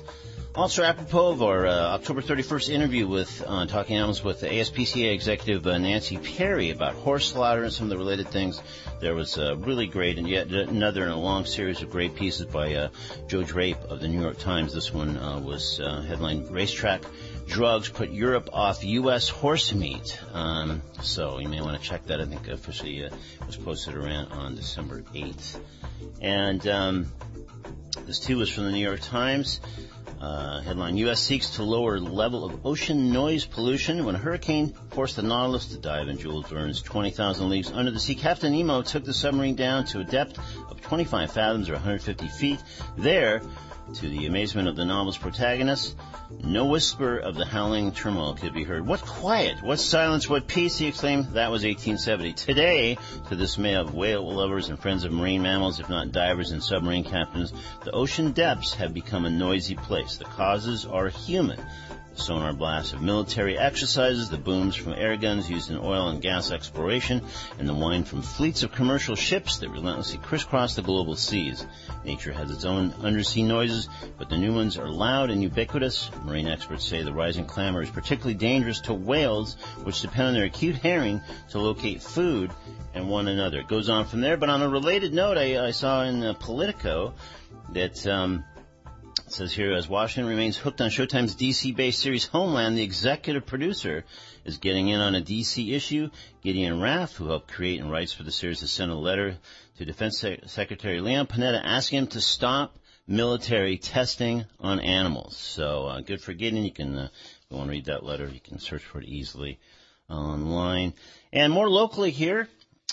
Also, apropos of our October 31st interview with Talking Animals with the ASPCA executive Nancy Perry about horse slaughter and some of the related things, there was really great and yet another in a long series of great pieces by Joe Drape of the New York Times. This one was headlined "Racetrack Drugs Put Europe Off U.S. Horse Meat." So you may want to check that. I think officially was posted around on December 8th. And this too was from the New York Times. Headline, U.S. seeks to lower level of ocean noise pollution when a hurricane forced the Nautilus to dive in Jules Verne's 20,000 leagues under the sea. Captain Nemo took the submarine down to a depth of 25 fathoms or 150 feet. There, to the amazement of the novel's protagonist, no whisper of the howling turmoil could be heard. What quiet, what silence, what peace, he exclaimed. That was 1870. Today, to the dismay of whale lovers and friends of marine mammals, if not divers and submarine captains, the ocean depths have become a noisy place. The causes are human. The sonar blasts of military exercises, the booms from air guns used in oil and gas exploration, and the whine from fleets of commercial ships that relentlessly crisscross the global seas. Nature has its own undersea noises, but the new ones are loud and ubiquitous. Marine experts say the rising clamor is particularly dangerous to whales, which depend on their acute hearing to locate food and one another. It goes on from there, but on a related note, I saw in Politico that it says here, as Washington remains hooked on Showtime's D.C.-based series Homeland, the executive producer is getting in on a D.C. issue. Gideon Raff, who helped create and writes for the series, has sent a letter to Defense Secretary Leon Panetta asking him to stop military testing on animals. So good for Gideon. You can, if you want to read that letter, you can search for it easily online. And more locally here,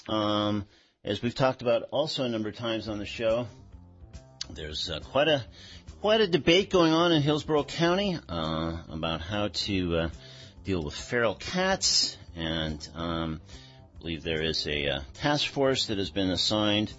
as we've talked about also a number of times on the show, there's quite a debate going on in Hillsborough County about how to deal with feral cats, and I believe there is a task force that has been assigned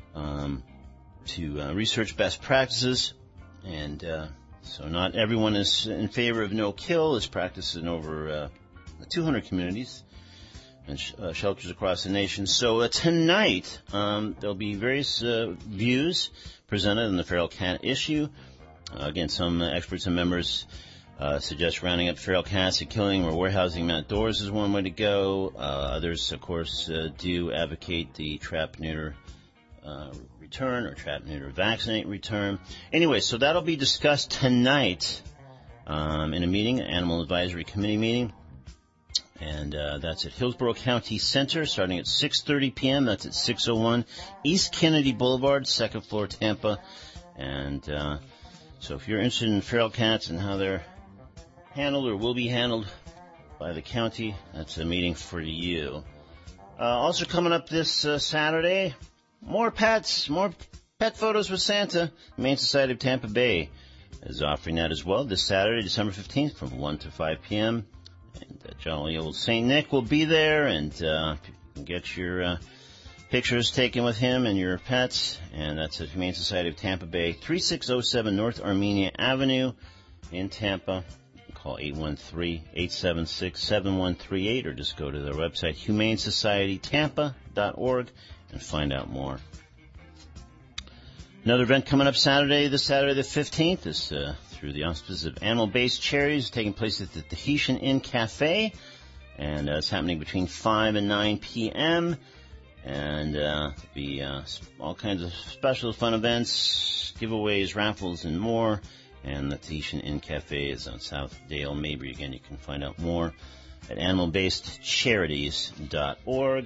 to research best practices, and so not everyone is in favor of no-kill. It's practiced in over 200 communities and shelters across the nation. So tonight there'll be various views presented on the feral cat issue. Again, some experts and members suggest rounding up feral cats and killing or warehousing them outdoors is one way to go. Others, of course, do advocate the trap, neuter, return, or trap, neuter, vaccinate, return. Anyway, so that'll be discussed tonight in a meeting, an Animal Advisory Committee meeting. And that's at Hillsborough County Center, starting at 6:30 p.m. That's at 601 East Kennedy Boulevard, second floor, Tampa. And so if you're interested in feral cats and how they're handled or will be handled by the county, that's a meeting for you. Also coming up this Saturday, more pets, more pet photos with Santa. Humane Society of Tampa Bay is offering that as well this Saturday, December 15th from 1 to 5 p.m. And jolly old St. Nick will be there, and you can get your pictures taken with him and your pets, and that's at Humane Society of Tampa Bay, 3607 North Armenia Avenue in Tampa. You can call 813-876-7138 or just go to their website, humanesocietytampa.org, and find out more. Another event coming up this Saturday the 15th is through the auspices of Animal-Based Charities, taking place at the Tahitian Inn Cafe, and it's happening between 5 and 9 p.m., and there'll be all kinds of special fun events, giveaways, raffles, and more, and the Tahitian Inn Cafe is on South Dale, Mabry. Again, you can find out more at animalbasedcharities.org.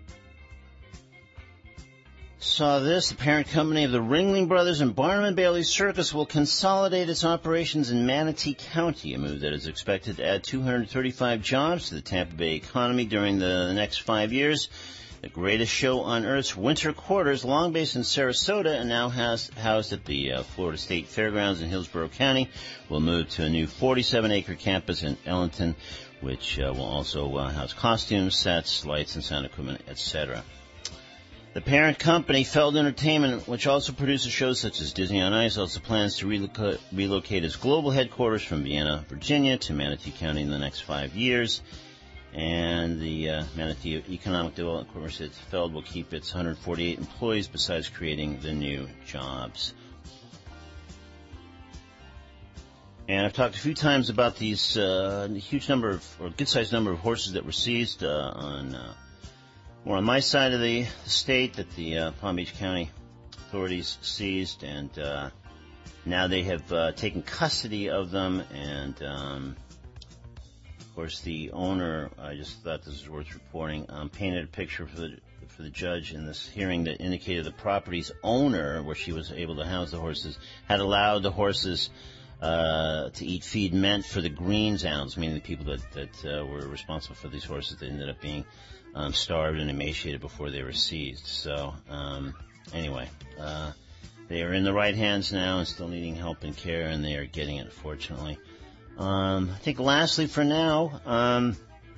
Saw this. The parent company of the Ringling Brothers and Barnum & Bailey Circus will consolidate its operations in Manatee County, a move that is expected to add 235 jobs to the Tampa Bay economy during the next 5 years. The greatest show on Earth's winter quarters, long based in Sarasota and now housed at the Florida State Fairgrounds in Hillsborough County, will move to a new 47-acre campus in Ellenton, which will also house costumes, sets, lights, and sound equipment, etc. The parent company, Feld Entertainment, which also produces shows such as Disney on Ice, also plans to relocate its global headquarters from Vienna, Virginia, to Manatee County in the next 5 years. And the Manatee Economic Development Corporation says Feld will keep its 148 employees besides creating the new jobs. And I've talked a few times about these huge number of, or good-sized number of horses that were seized more on my side of the state that the Palm Beach County authorities seized, and now they have taken custody of them. And of course, the owner, I just thought this was worth reporting, painted a picture for the judge in this hearing that indicated the property's owner, where she was able to house the horses, had allowed the horses to eat feed meant for the greens animals, meaning the people that were responsible for these horses that ended up being starved and emaciated before they were seized. So anyway, they are in the right hands now and still needing help and care, and they are getting it, fortunately. I think lastly for now,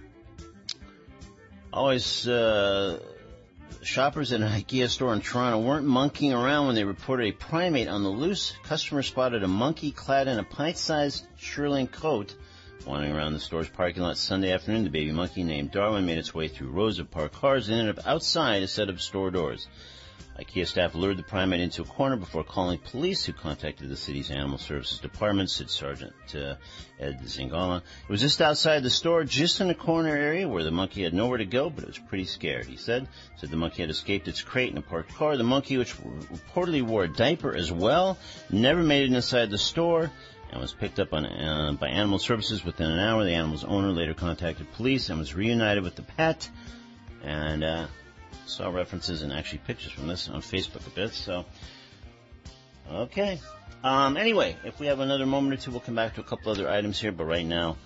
shoppers at an IKEA store in Toronto weren't monkeying around when they reported a primate on the loose. Customers spotted a monkey clad in a pint-sized shearling coat wandering around the store's parking lot Sunday afternoon. The baby monkey, named Darwin, made its way through rows of parked cars and ended up outside a set of store doors. IKEA staff lured the primate into a corner before calling police, who contacted the city's Animal Services Department, said Sergeant Ed Zingala. It was just outside the store, just in a corner area where the monkey had nowhere to go, but it was pretty scared, he said. Said the monkey had escaped its crate in a parked car. The monkey, which reportedly wore a diaper as well, never made it inside the store and was picked up by Animal Services within an hour. The animal's owner later contacted police and was reunited with the pet. And saw references and actually pictures from this on Facebook a bit. So, okay. Anyway, if we have another moment or two, we'll come back to a couple other items here. But right now,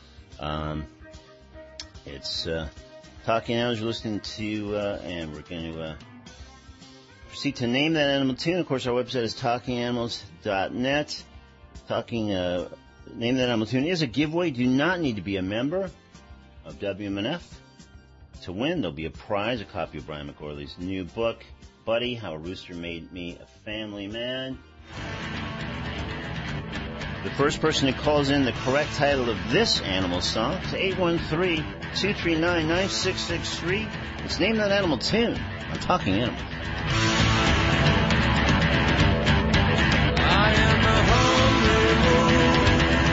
it's Talking Animals you're listening to, and we're going to proceed to Name That Animal Tune. Of course, our website is talkinganimals.net. Name That Animal Tune is a giveaway. Do not need to be a member of WMNF to win. There'll be a prize, a copy of Brian McGorley's new book, Buddy, How a Rooster Made Me a Family Man. The first person who calls in the correct title of this animal song is 813-239-9663. Let's Name That Animal Tune on Talking Animals. I am a hungry wolf,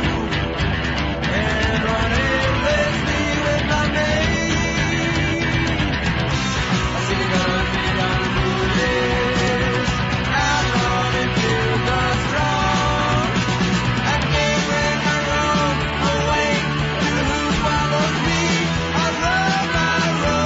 and run aimlessly with my mate. I see the gun feet on the foolish, out on into the strong. I can't when I roam away to who follows me. I run my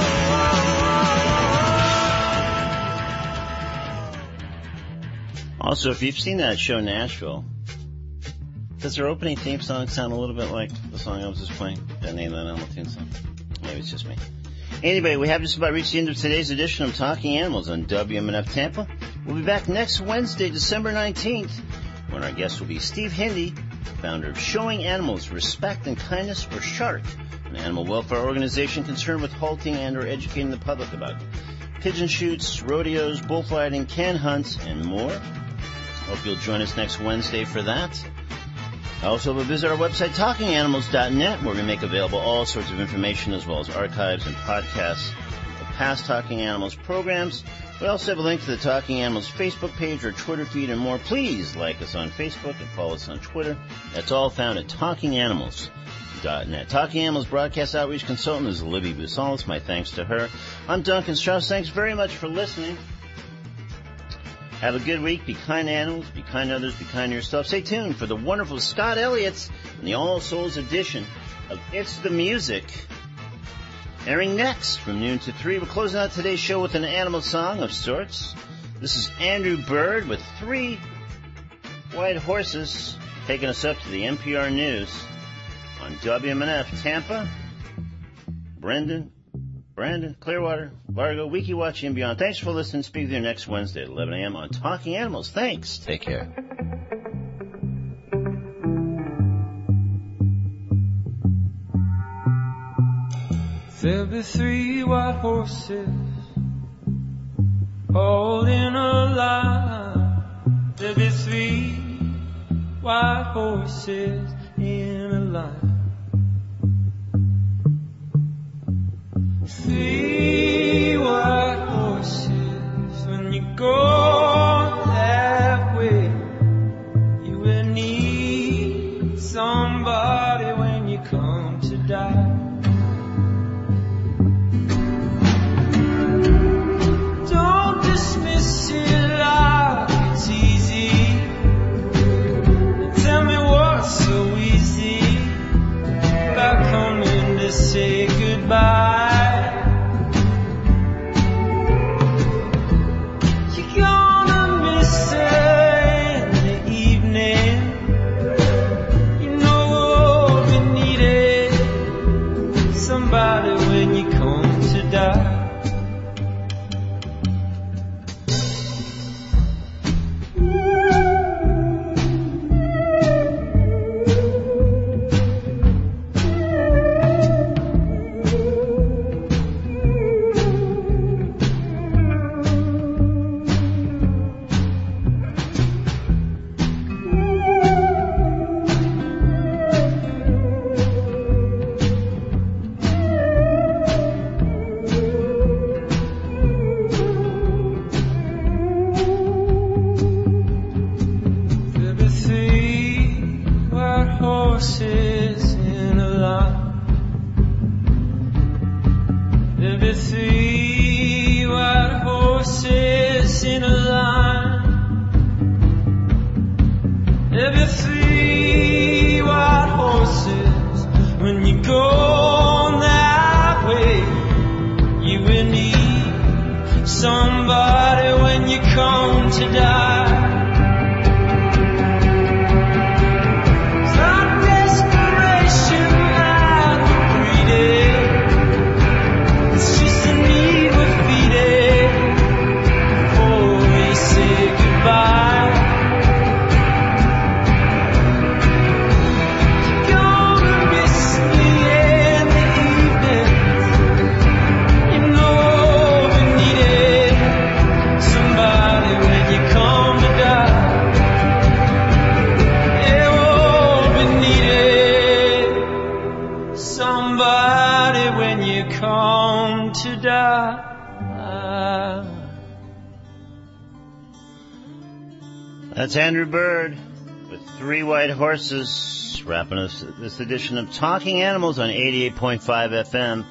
road. Also, if you've seen that show Nashville, does their opening theme song sound a little bit like the song I was just playing? That Name That Animal Tune song? Maybe it's just me. Anyway, we have just about reached the end of today's edition of Talking Animals on WMNF Tampa. We'll be back next Wednesday, December 19th, when our guest will be Steve Hindi, founder of Showing Animals Respect and Kindness for Shark, an animal welfare organization concerned with halting and or educating the public about pigeon shoots, rodeos, bullfighting, can hunts, and more. Hope you'll join us next Wednesday for that. Also, visit our website, talkinganimals.net, where we make available all sorts of information as well as archives and podcasts of past Talking Animals programs. We also have a link to the Talking Animals Facebook page or Twitter feed and more. Please like us on Facebook and follow us on Twitter. That's all found at talkinganimals.net. Talking Animals broadcast outreach consultant is Libby Busalis. My thanks to her. I'm Duncan Strauss. Thanks very much for listening. Have a good week. Be kind to animals. Be kind to others. Be kind to yourself. Stay tuned for the wonderful Scott Elliott's and the All Souls edition of It's the Music. Airing next from noon to 3. We're closing out today's show with an animal song of sorts. This is Andrew Bird with 3 white horses taking us up to the NPR News on WMNF Tampa, Brandon, Clearwater, Largo, Wekiwachi, and beyond. Thanks for listening. Speak with you next Wednesday at 11 a.m. on Talking Animals. Thanks. Take care. There'll be 3 white horses all in a line. There'll be 3 white horses in a line. 3 white horses, when you go that way, you will need some say goodbye. You're gonna miss her in the evening. You know what we needed, somebody when you come to die. That's Andrew Bird with Three White Horses, wrapping us this edition of Talking Animals on 88.5 FM,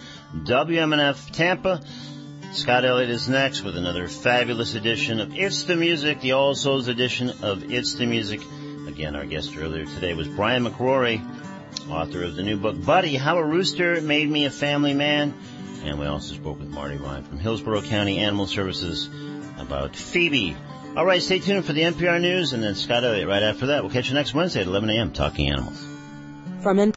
WMNF Tampa. Scott Elliott is next with another fabulous edition of It's the Music, the All Souls edition of It's the Music. Again, our guest earlier today was Brian McRory, author of the new book, Buddy, How a Rooster Made Me a Family Man. And we also spoke with Marty Ryan from Hillsborough County Animal Services about Phoebe. All right, stay tuned for the NPR News, and then Scott Elliott right after that. We'll catch you next Wednesday at 11 a.m. Talking Animals. From